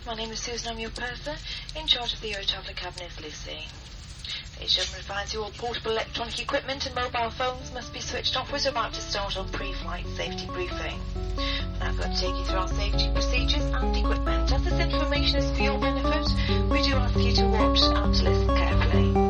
My name is Susan, I'm your purser. In charge of the Eurotraveller cabin is Lucy. Ladies and gentlemen, advise you all portable electronic equipment and mobile phones must be switched off. We're about to start on pre-flight safety briefing. We're now going to take you through our safety procedures and equipment. As this information is for your benefit, we do ask you to watch and to listen carefully.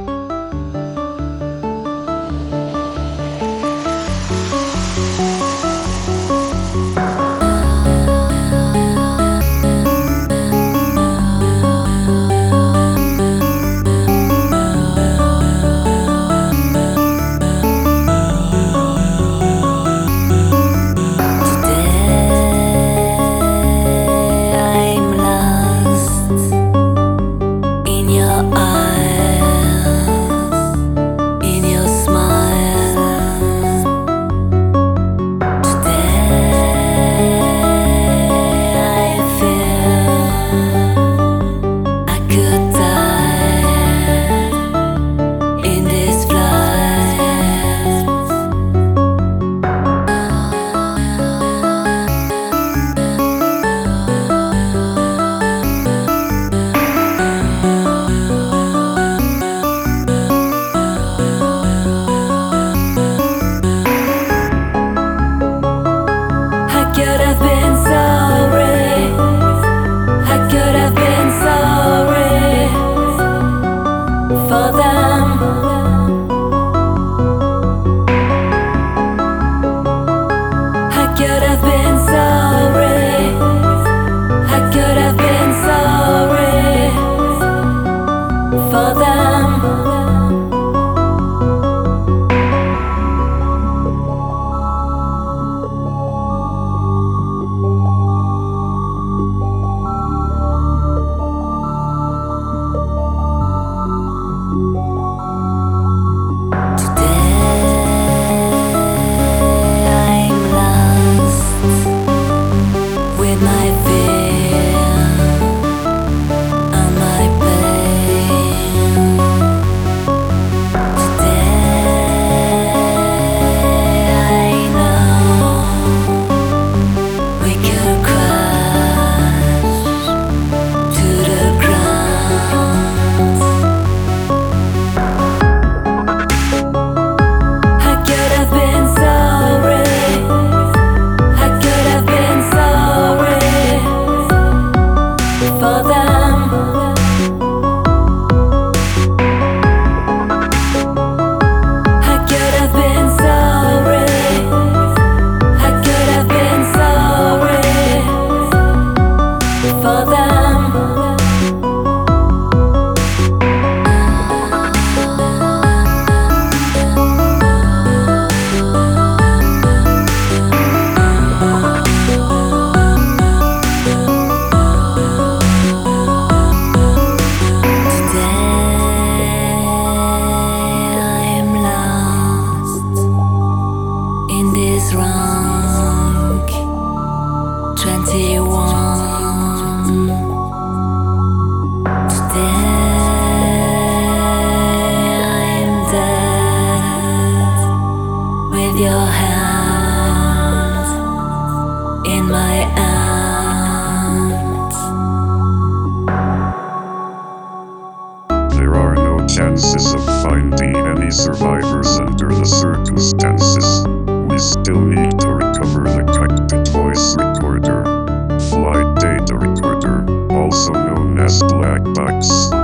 Chances of finding any survivors under the circumstances. We still need to recover the cockpit voice recorder, flight data recorder, also known as black box.